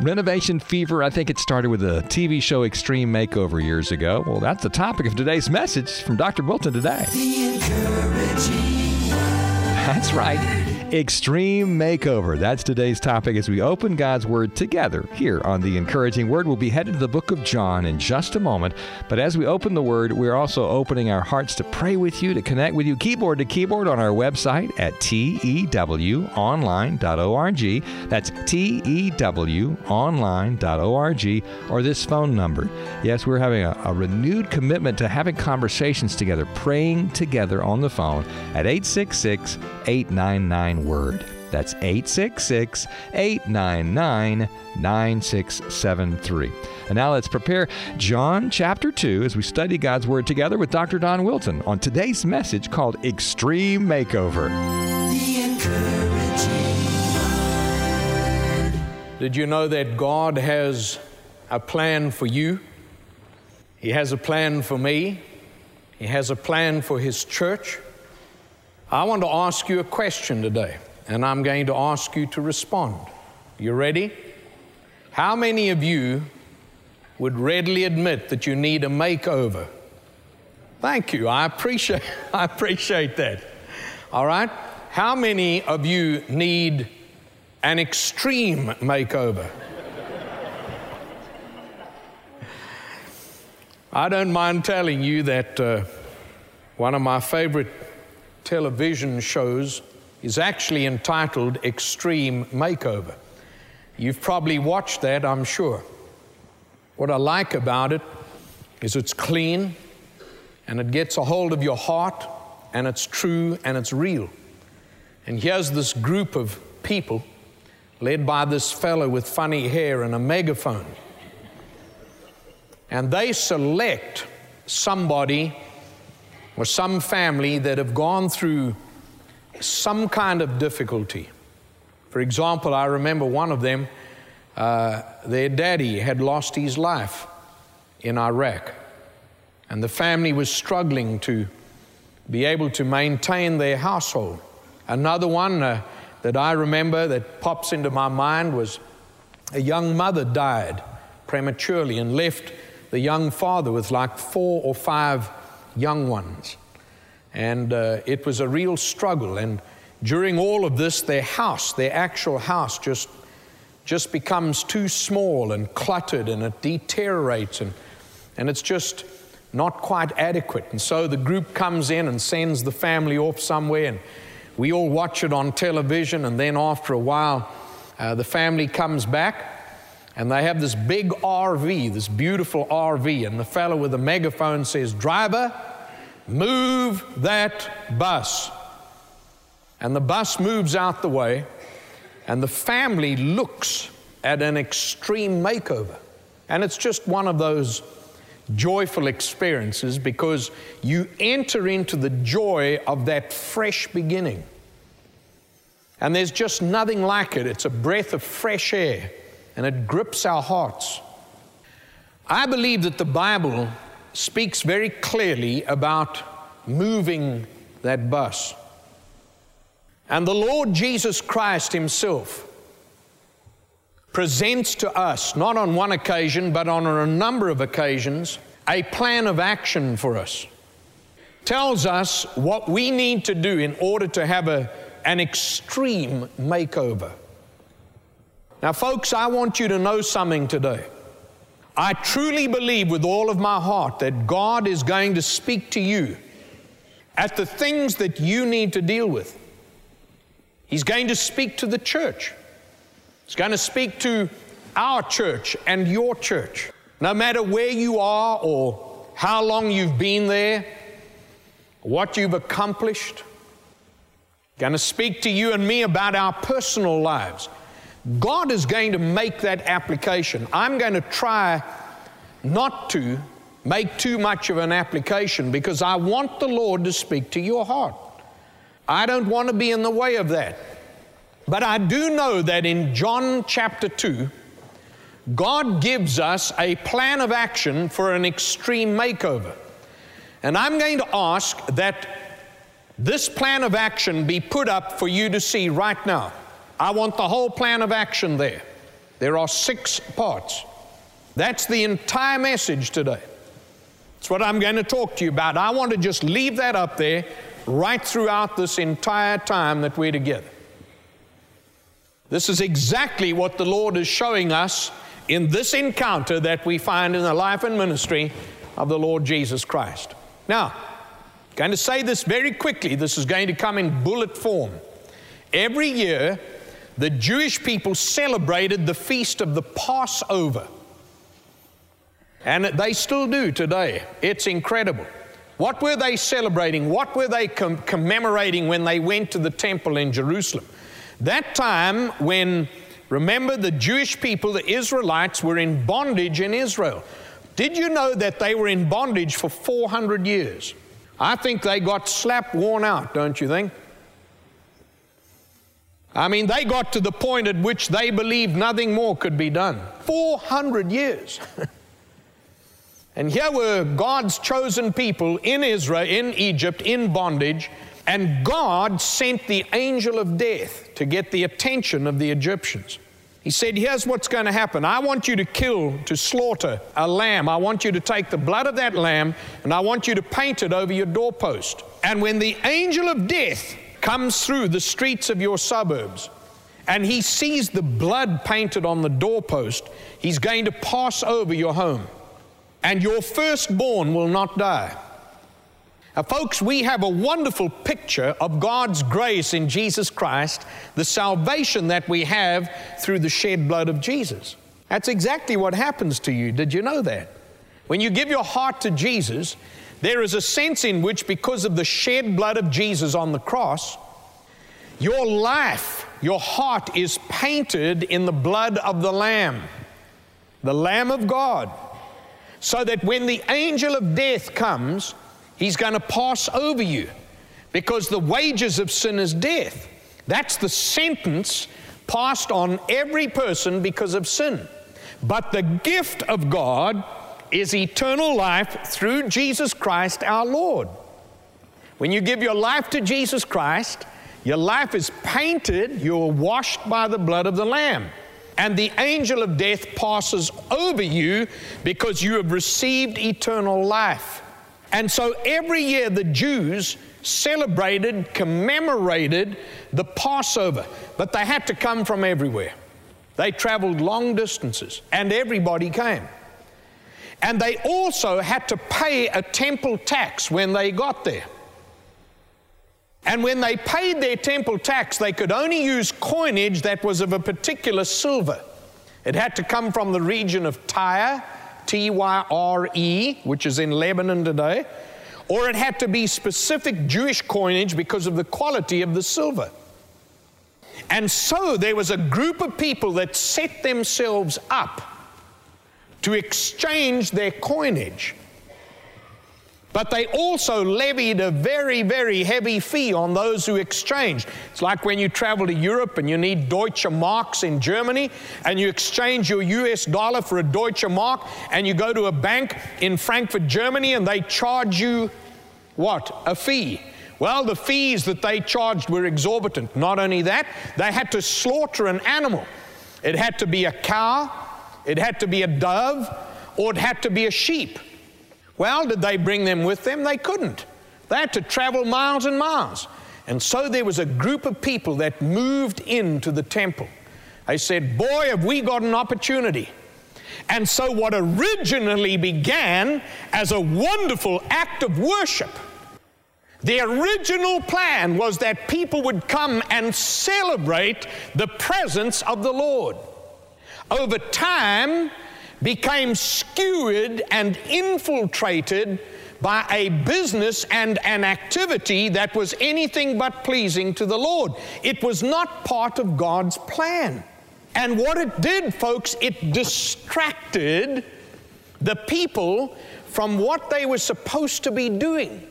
Renovation fever, I think it started with the TV show Extreme Makeover years ago. Well, that's the topic of today's message from Dr. Wilton today. The encouraging word. That's right. Extreme Makeover. That's today's topic as we open God's Word together here on The Encouraging Word. We'll be headed to the book of John in just a moment. But as we open the Word, we're also opening our hearts to pray with you, to connect with you, keyboard to keyboard on our website at tewonline.org. That's tewonline.org, or this phone number. Yes, we're having a renewed commitment to having conversations together, praying together on the phone at 866-899-WORD. That's 866-899-9673. And now let's prepare John chapter 2 as we study God's Word together with Dr. Don Wilton on today's message called Extreme Makeover. The encouraging word. Did you know that God has a plan for you? He has a plan for me. He has a plan for His church. I want to ask you a question today, and I'm going to ask you to respond. You ready? How many of you would readily admit that you need a makeover? Thank you. I appreciate that. All right? How many of you need an extreme makeover? I don't mind telling you that one of my favorite television shows is actually entitled Extreme Makeover. You've probably watched that, I'm sure. What I like about it is it's clean, and it gets a hold of your heart, and it's true, and it's real. And here's this group of people led by this fellow with funny hair and a megaphone. And they select somebody or some family that have gone through some kind of difficulty. For example, I remember one of them, their daddy had lost his life in Iraq, and the family was struggling to be able to maintain their household. Another one that I remember that pops into my mind was a young mother died prematurely and left the young father with like 4 or 5 young ones. And it was a real struggle. And during all of this, their actual house just becomes too small and cluttered, and it deteriorates, and it's just not quite adequate. And so the group comes in and sends the family off somewhere, and we all watch it on television, and then after a while, the family comes back, and they have this big RV, this beautiful RV, and the fellow with the megaphone says, "Driver, move that bus." And the bus moves out the way, and the family looks at an extreme makeover. And it's just one of those joyful experiences, because you enter into the joy of that fresh beginning. And there's just nothing like it. It's a breath of fresh air, and it grips our hearts. I believe that the Bible speaks very clearly about moving that bus. And the Lord Jesus Christ Himself presents to us, not on one occasion, but on a number of occasions, a plan of action for us. Tells us what we need to do in order to have an extreme makeover. Now, folks, I want you to know something today. I truly believe with all of my heart that God is going to speak to you at the things that you need to deal with. He's going to speak to the church. He's going to speak to our church and your church. No matter where you are or how long you've been there, what you've accomplished. Going to speak to you and me about our personal lives. God is going to make that application. I'm going to try not to make too much of an application, because I want the Lord to speak to your heart. I don't want to be in the way of that. But I do know that in John chapter 2, God gives us a plan of action for an extreme makeover. And I'm going to ask that this plan of action be put up for you to see right now. I want the whole plan of action there. There are 6 parts. That's the entire message today. It's what I'm going to talk to you about. I want to just leave that up there right throughout this entire time that we're together. This is exactly what the Lord is showing us in this encounter that we find in the life and ministry of the Lord Jesus Christ. Now, I'm going to say this very quickly. This is going to come in bullet form. Every year, the Jewish people celebrated the feast of the Passover. And they still do today. It's incredible. What were they celebrating? What were they commemorating when they went to the temple in Jerusalem? That time when, remember, the Jewish people, the Israelites, were in bondage in Israel. Did you know that they were in bondage for 400 years? I think they got slapped, worn out, don't you think? I mean, they got to the point at which they believed nothing more could be done. 400 years. And here were God's chosen people in Israel, in Egypt, in bondage, and God sent the angel of death to get the attention of the Egyptians. He said, here's what's going to happen. I want you to slaughter a lamb. I want you to take the blood of that lamb, and I want you to paint it over your doorpost. And when the angel of death comes through the streets of your suburbs, and he sees the blood painted on the doorpost, he's going to pass over your home. And your firstborn will not die. Now, folks, we have a wonderful picture of God's grace in Jesus Christ, the salvation that we have through the shed blood of Jesus. That's exactly what happens to you. Did you know that? When you give your heart to Jesus, there is a sense in which, because of the shed blood of Jesus on the cross, your life, your heart is painted in the blood of the Lamb of God. So that when the angel of death comes, he's going to pass over you, because the wages of sin is death. That's the sentence passed on every person because of sin. But the gift of God is eternal life through Jesus Christ our Lord. When you give your life to Jesus Christ, your life is painted, you're washed by the blood of the Lamb. And the angel of death passes over you because you have received eternal life. And so every year the Jews celebrated, commemorated the Passover, but they had to come from everywhere. They traveled long distances, and everybody came. And they also had to pay a temple tax when they got there. And when they paid their temple tax, they could only use coinage that was of a particular silver. It had to come from the region of Tyre, T-Y-R-E, which is in Lebanon today, or it had to be specific Jewish coinage because of the quality of the silver. And so there was a group of people that set themselves up to exchange their coinage. But they also levied a very, very heavy fee on those who exchanged. It's like when you travel to Europe and you need Deutsche Marks in Germany, and you exchange your US dollar for a Deutsche Mark, and you go to a bank in Frankfurt, Germany, and they charge you, what? A fee. Well, the fees that they charged were exorbitant. Not only that, they had to slaughter an animal. It had to be a cow, it had to be a dove, or it had to be a sheep. Well, did they bring them with them? They couldn't. They had to travel miles and miles. And so there was a group of people that moved into the temple. They said, boy, have we got an opportunity. And so what originally began as a wonderful act of worship, the original plan was that people would come and celebrate the presence of the Lord. Over time, became skewed and infiltrated by a business and an activity that was anything but pleasing to the Lord. It was not part of God's plan. And what it did, folks, it distracted the people from what they were supposed to be doing.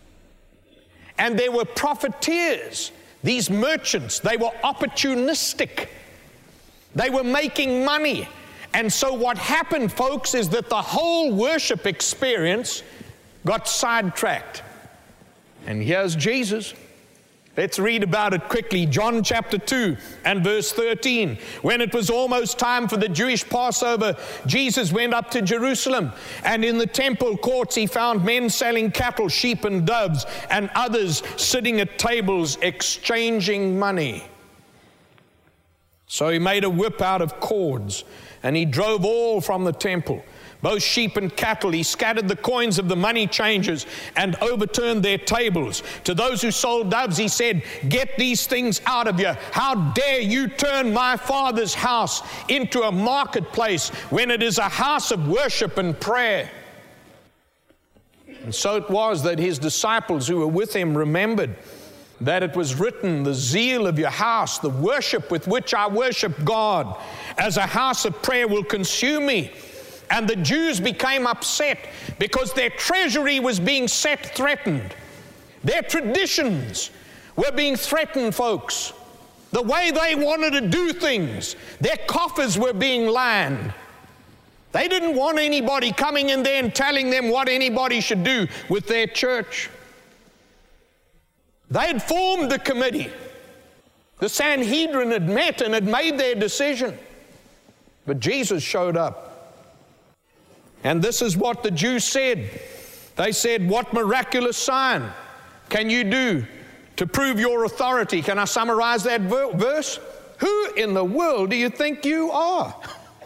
And there were profiteers, these merchants. They were opportunistic. They were making money. And so what happened, folks, is that the whole worship experience got sidetracked. And here's Jesus Let's read about it quickly. John chapter 2 and verse 13. When it was almost time for the Jewish Passover, Jesus went up to Jerusalem, and in the temple courts he found men selling cattle, sheep, and doves, and others sitting at tables exchanging money. So he made a whip out of cords, and he drove all from the temple, both sheep and cattle. He scattered the coins of the money changers and overturned their tables. To those who sold doves, he said, "Get these things out of you. How dare you turn my Father's house into a marketplace when it is a house of worship and prayer?" And so it was that his disciples who were with him remembered that it was written, "The zeal of your house, the worship with which I worship God, as a house of prayer will consume me." And the Jews became upset because their treasury was being threatened. Their traditions were being threatened, folks. The way they wanted to do things, their coffers were being lined. They didn't want anybody coming in there and telling them what anybody should do with their church. They had formed the committee. The Sanhedrin had met and had made their decision. But Jesus showed up. And this is what the Jews said. They said, "What miraculous sign can you do to prove your authority?" Can I summarize that verse? Who in the world do you think you are?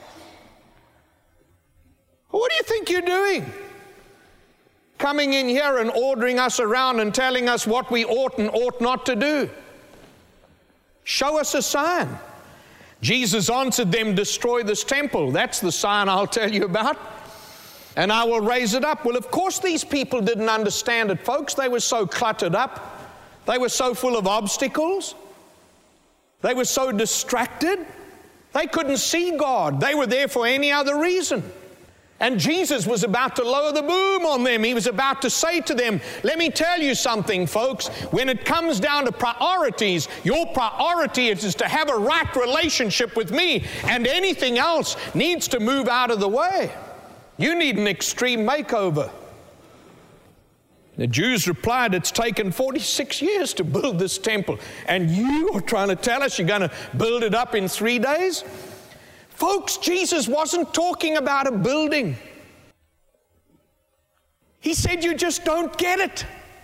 What do you think you're doing? Coming in here and ordering us around and telling us what we ought and ought not to do. Show us a sign. Jesus answered them, "Destroy this temple. That's the sign I'll tell you about. And I will raise it up." Well, of course these people didn't understand it, folks. They were so cluttered up. They were so full of obstacles. They were so distracted. They couldn't see God. They were there for any other reason. And Jesus was about to lower the boom on them. He was about to say to them, "Let me tell you something, folks. When it comes down to priorities, your priority is to have a right relationship with me, and anything else needs to move out of the way. You need an extreme makeover." The Jews replied, "It's taken 46 years to build this temple, and you are trying to tell us you're going to build it up in 3 days?" Folks, Jesus wasn't talking about a building. He said, "You just don't get it.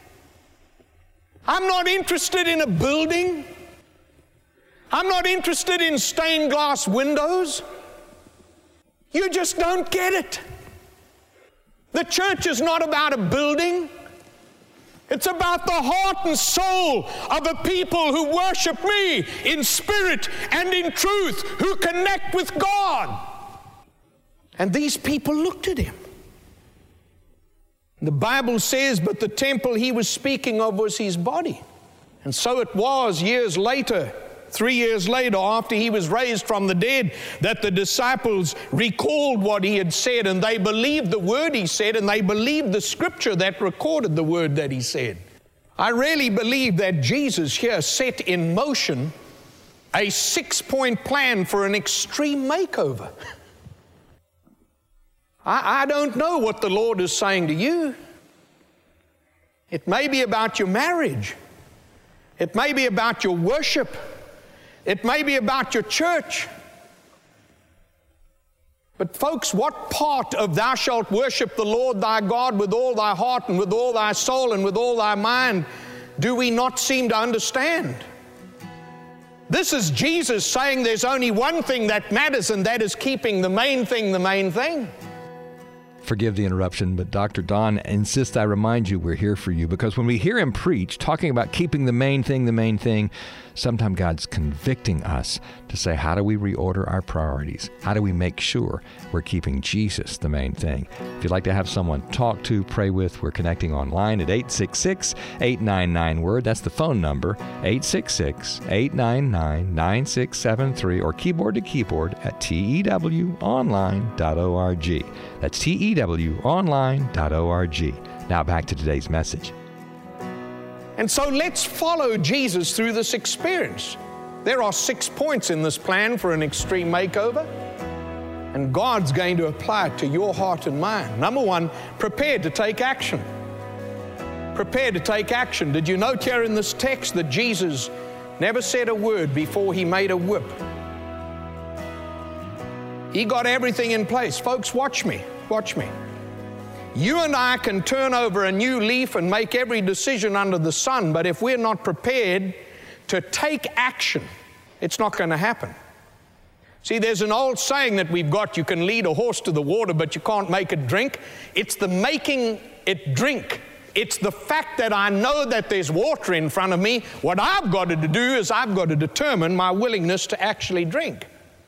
I'm not interested in a building. I'm not interested in stained glass windows. You just don't get it. The church is not about a building. It's about the heart and soul of a people who worship me in spirit and in truth, who connect with God." And these people looked at him. The Bible says, but the temple he was speaking of was his body. And so it was years later, 3 years later, after he was raised from the dead, that the disciples recalled what he had said, and they believed the word he said, and they believed the scripture that recorded the word that he said. I really believe that Jesus here set in motion a 6-point plan for an extreme makeover. I don't know what the Lord is saying to you. It may be about your marriage. It may be about your worship. It may be about your church. But folks, what part of "thou shalt worship the Lord thy God with all thy heart and with all thy soul and with all thy mind" do we not seem to understand? This is Jesus saying there's only one thing that matters, and that is keeping the main thing the main thing. Forgive the interruption, but Dr. Don insists I remind you we're here for you, because when we hear him preach, talking about keeping the main thing, sometimes God's convicting us to say, how do we reorder our priorities? How do we make sure we're keeping Jesus the main thing? If you'd like to have someone talk to, pray with, we're connecting online at 866-899-WORD. That's the phone number, 866-899-9673, or keyboard to keyboard at tewonline.org. That's tewonline.org. Now back to today's message. And so let's follow Jesus through this experience. There are 6 points in this plan for an extreme makeover, and God's going to apply it to your heart and mind. Number 1, prepare to take action. prepared to take action. Did you note here in this text that Jesus never said a word before he made a whip? He got everything in place. Folks, watch me. Watch me. You and I can turn over a new leaf and make every decision under the sun, but if we're not prepared to take action, it's not going to happen. See, there's an old saying that we've got, you can lead a horse to the water, but you can't make it drink. It's the making it drink. It's the fact that I know that there's water in front of me. What I've got to do is I've got to determine my willingness to actually drink.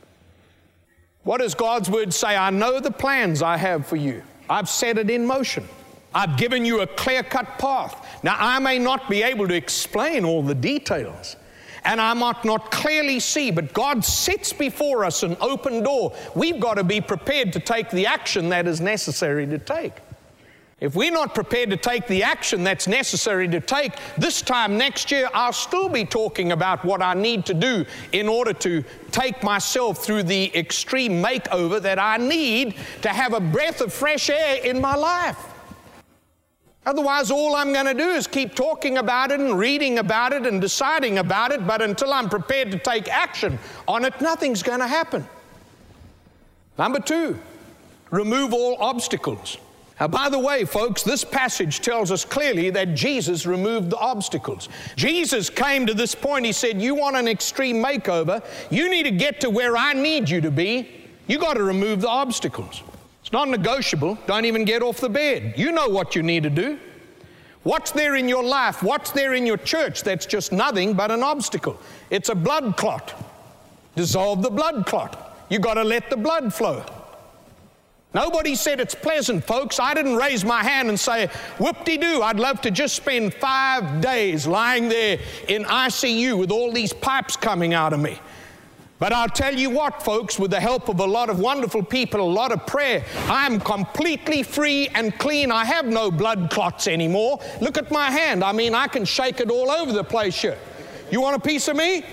What does God's word say? I know the plans I have for you. I've set it in motion. I've given you a clear-cut path. Now, I may not be able to explain all the details, and I might not clearly see, but God sets before us an open door. We've got to be prepared to take the action that is necessary to take. If we're not prepared to take the action that's necessary to take, this time next year, I'll still be talking about what I need to do in order to take myself through the extreme makeover that I need to have a breath of fresh air in my life. Otherwise, all I'm going to do is keep talking about it and reading about it and deciding about it, but until I'm prepared to take action on it, nothing's going to happen. Number 2, remove all obstacles. Now, by the way, folks, this passage tells us clearly that Jesus removed the obstacles. Jesus came to this point. He said, you want an extreme makeover? You need to get to where I need you to be. You got to remove the obstacles. It's not negotiable. Don't even get off the bed. You know what you need to do. What's there in your life? What's there in your church that's just nothing but an obstacle? It's a blood clot. Dissolve the blood clot. You got to let the blood flow. Nobody said it's pleasant, folks. I didn't raise my hand and say, whoop-de-doo, I'd love to just spend 5 days lying there in ICU with all these pipes coming out of me. But I'll tell you what, folks, with the help of a lot of wonderful people, a lot of prayer, I'm completely free and clean. I have no blood clots anymore. Look at my hand. I mean, I can shake it all over the place here. You want a piece of me?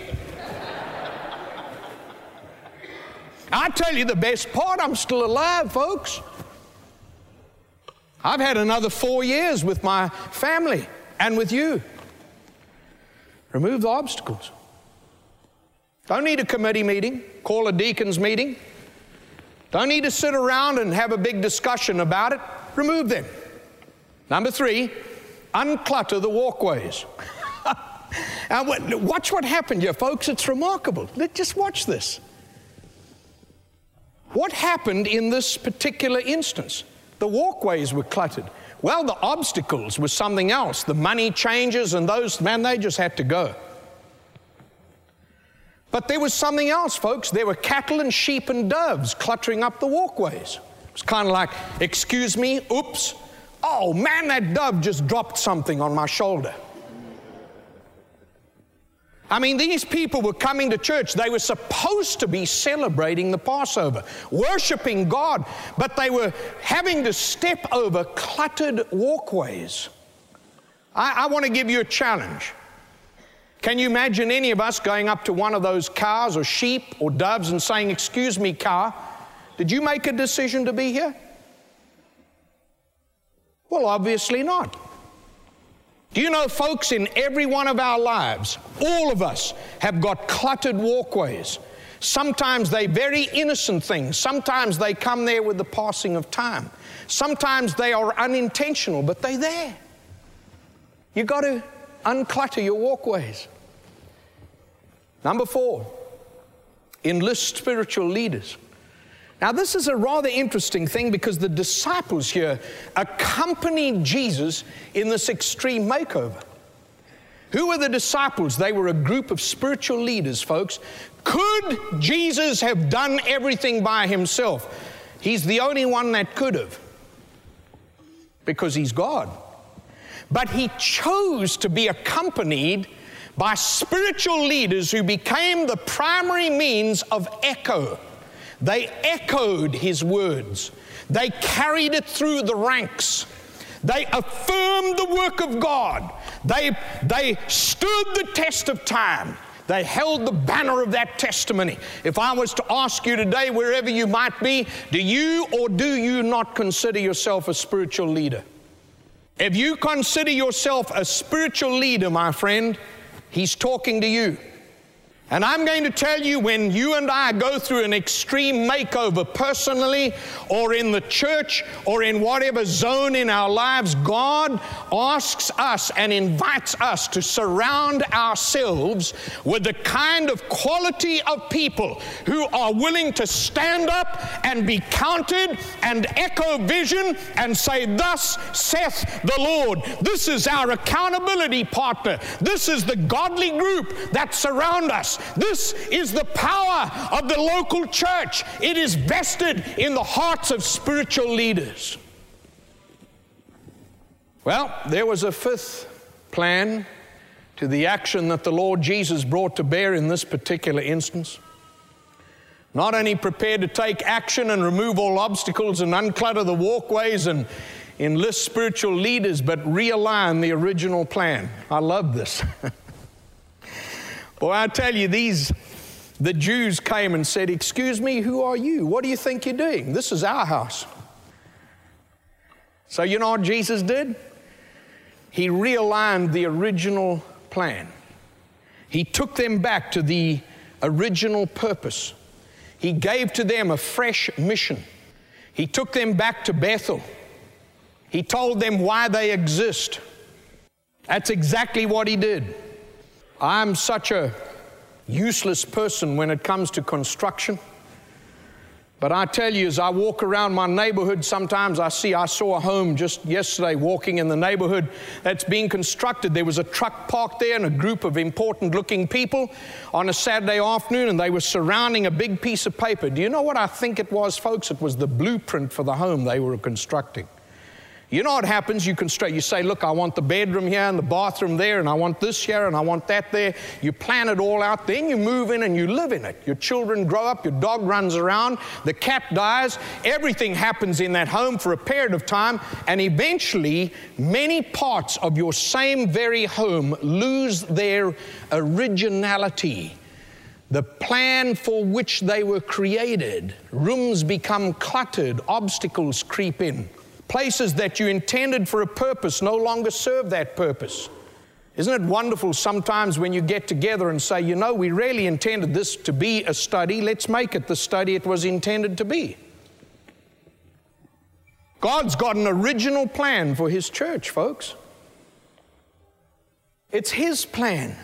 I tell you the best part, I'm still alive, folks. I've had another 4 years with my family and with you. Remove the obstacles. Don't need a committee meeting. Call a deacons meeting. Don't need to sit around and have a big discussion about it. Remove them. Number 3, unclutter the walkways. Now, watch what happened here, folks. It's remarkable. Just watch this. What happened in this particular instance? The walkways were cluttered. Well, the obstacles were something else. The money changers and those, man, they just had to go. But there was something else, folks. There were cattle and sheep and doves cluttering up the walkways. It was kind of like, excuse me, oops. Oh, man, that dove just dropped something on my shoulder. I mean, these people were coming to church. They were supposed to be celebrating the Passover, worshiping God, but they were having to step over cluttered walkways. I want to give you a challenge. Can you imagine any of us going up to one of those cows or sheep or doves and saying, excuse me, cow, did you make a decision to be here? Well, obviously not. Do you know, folks, in every one of our lives, all of us have got cluttered walkways. Sometimes they're very innocent things. Sometimes they come there with the passing of time. Sometimes they are unintentional, but they're there. You've got to unclutter your walkways. Number 4, enlist spiritual leaders. Now, this is a rather interesting thing because the disciples here accompanied Jesus in this extreme makeover. Who were the disciples? They were a group of spiritual leaders, folks. Could Jesus have done everything by himself? He's the only one that could have, because he's God. But he chose to be accompanied by spiritual leaders who became the primary means of echo. They echoed his words. They carried it through the ranks. They affirmed the work of God. They stood the test of time. They held the banner of that testimony. If I was to ask you today, wherever you might be, do you or do you not consider yourself a spiritual leader? If you consider yourself a spiritual leader, my friend, He's talking to you. And I'm going to tell you, when you and I go through an extreme makeover personally or in the church or in whatever zone in our lives, God asks us and invites us to surround ourselves with the kind of quality of people who are willing to stand up and be counted and echo vision and say, "Thus saith the Lord." This is our accountability partner. This is the godly group that surround us. This is the power of the local church. It is vested in the hearts of spiritual leaders. Well, there was a fifth plan to the action that the Lord Jesus brought to bear in this particular instance. Not only prepared to take action and remove all obstacles and unclutter the walkways and enlist spiritual leaders, but realign the original plan. I love this. Well, I tell you, the Jews came and said, "Excuse me, who are you? What do you think you're doing? This is our house." So you know what Jesus did? He realigned the original plan. He took them back to the original purpose. He gave to them a fresh mission. He took them back to Bethel. He told them why they exist. That's exactly what He did. I'm such a useless person when it comes to construction. But I tell you, as I walk around my neighborhood, sometimes I saw a home just yesterday walking in the neighborhood that's being constructed. There was a truck parked there and a group of important looking people on a Saturday afternoon, and they were surrounding a big piece of paper. Do you know what I think it was, folks? It was the blueprint for the home they were constructing. You know what happens? You construct, you say, "Look, I want the bedroom here and the bathroom there, and I want this here and I want that there." You plan it all out, then you move in and you live in it. Your children grow up, your dog runs around, the cat dies, everything happens in that home for a period of time, and eventually many parts of your same very home lose their originality. The plan for which they were created. Rooms become cluttered, obstacles creep in. Places that you intended for a purpose no longer serve that purpose. Isn't it wonderful sometimes when you get together and say, "You know, we really intended this to be a study. Let's make it the study it was intended to be." God's got an original plan for His church, folks. It's His plan.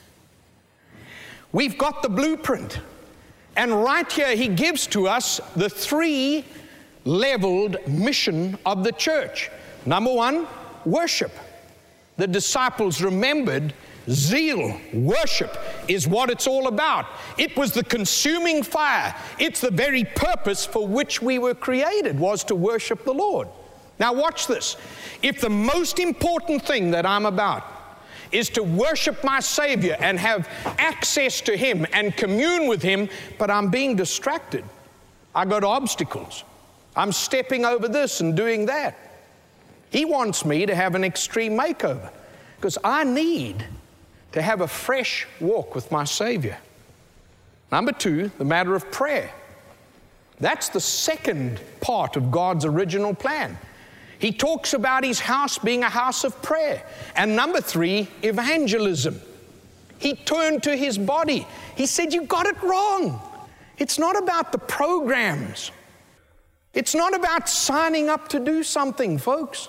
We've got the blueprint. And right here He gives to us the three-leveled mission of the church. Number one, worship. The disciples remembered zeal. Worship is what it's all about. It was the consuming fire. It's the very purpose for which we were created, was to worship the Lord. Now watch this. If the most important thing that I'm about is to worship my Savior and have access to Him and commune with Him, but I'm being distracted, I got obstacles. I'm stepping over this and doing that. He wants me to have an extreme makeover because I need to have a fresh walk with my Savior. Number two, the matter of prayer. That's the second part of God's original plan. He talks about His house being a house of prayer. And number three, evangelism. He turned to His body. He said, "You got it wrong. It's not about the programs. It's not about signing up to do something, folks.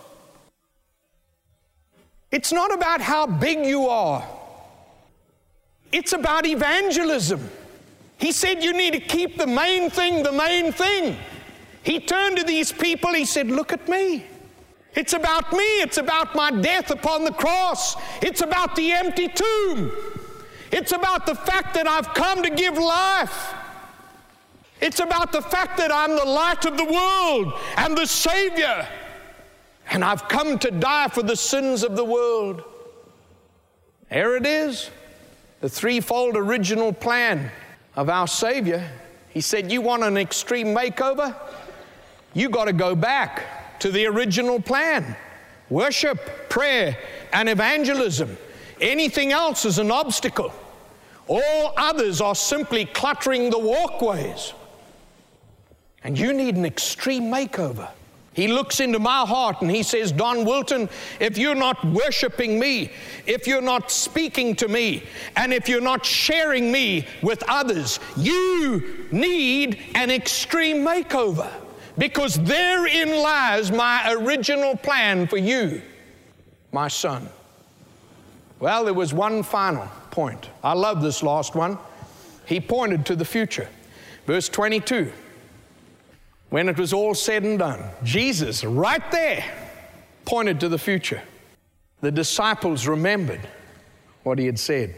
It's not about how big you are. It's about evangelism." He said, "You need to keep the main thing the main thing." He turned to these people, He said, "Look at me. It's about me. It's about my death upon the cross. It's about the empty tomb. It's about the fact that I've come to give life. It's about the fact that I'm the light of the world and the Savior. And I've come to die for the sins of the world." There it is, the threefold original plan of our Savior. He said, "You want an extreme makeover? You got to go back to the original plan. Worship, prayer, and evangelism. Anything else is an obstacle. All others are simply cluttering the walkways. And you need an extreme makeover. He looks into my heart and he says, Don Wilton, if you're not worshiping me, if you're not speaking to me, and if you're not sharing me with others, you need an extreme makeover, because therein lies my original plan for you, my son. Well, there was one final point. I love this last one. He pointed to the future. Verse 22. When it was all said and done, Jesus, right there, pointed to the future. The disciples remembered what he had said.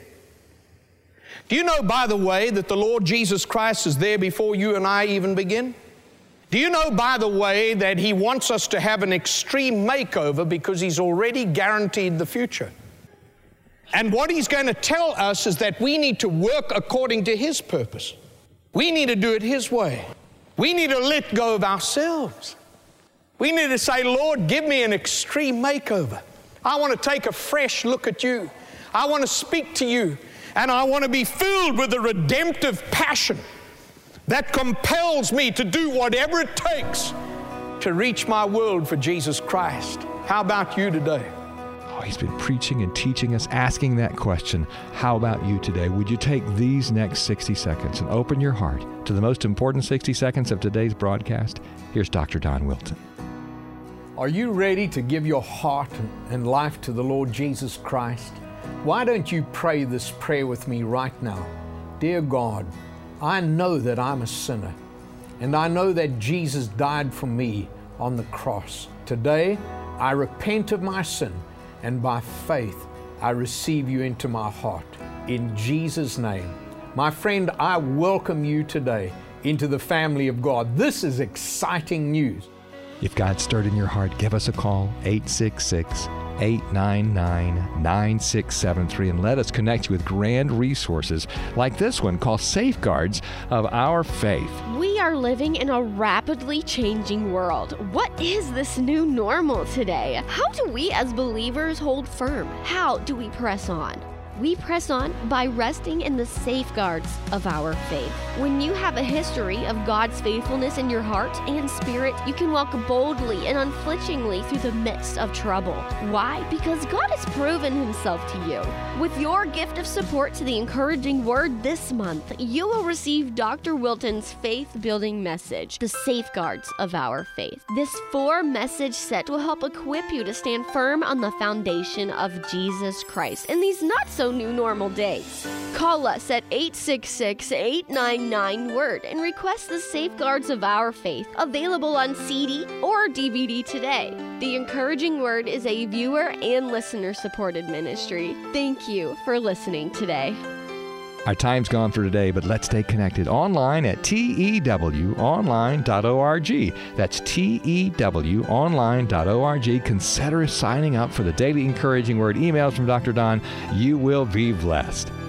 Do you know, by the way, that the Lord Jesus Christ is there before you and I even begin? Do you know, by the way, that he wants us to have an extreme makeover because he's already guaranteed the future? And what he's going to tell us is that we need to work according to his purpose. We need to do it his way. We need to let go of ourselves. We need to say, Lord, give me an extreme makeover. I want to take a fresh look at you. I want to speak to you. And I want to be filled with a redemptive passion that compels me to do whatever it takes to reach my world for Jesus Christ. How about you today? Oh, he's been preaching and teaching us, asking that question. How about you today? Would you take these next 60 seconds and open your heart to the most important 60 seconds of today's broadcast? Here's Dr. Don Wilton. Are you ready to give your heart and life to the Lord Jesus Christ? Why don't you pray this prayer with me right now? Dear God, I know that I'm a sinner, and I know that Jesus died for me on the cross. Today, I repent of my sin, and by faith, I receive you into my heart. In Jesus' name. My friend, I welcome you today into the family of God. This is exciting news. If God stirred in your heart, give us a call, 866-899-9673, and let us connect you with grand resources like this one called Safeguards of Our Faith. We are living in a rapidly changing world. What is this new normal today? How do we as believers hold firm? How do we press on? We press on by resting in the safeguards of our faith. When you have a history of God's faithfulness in your heart and spirit, you can walk boldly and unflinchingly through the midst of trouble. Why? Because God has proven himself to you. With your gift of support to the encouraging word this month, you will receive Dr. Wilton's faith-building message, The Safeguards of Our Faith. This 4-message set will help equip you to stand firm on the foundation of Jesus Christ in these not-so-new normal days. Call us at 866-899-WORD and request The Safeguards of Our Faith, available on CD or DVD today. The Encouraging Word is a viewer and listener-supported ministry. Thank you for listening today. Our time's gone for today, but let's stay connected online at tewonline.org. That's tewonline.org. Consider signing up for the Daily Encouraging Word emails from Dr. Don. You will be blessed.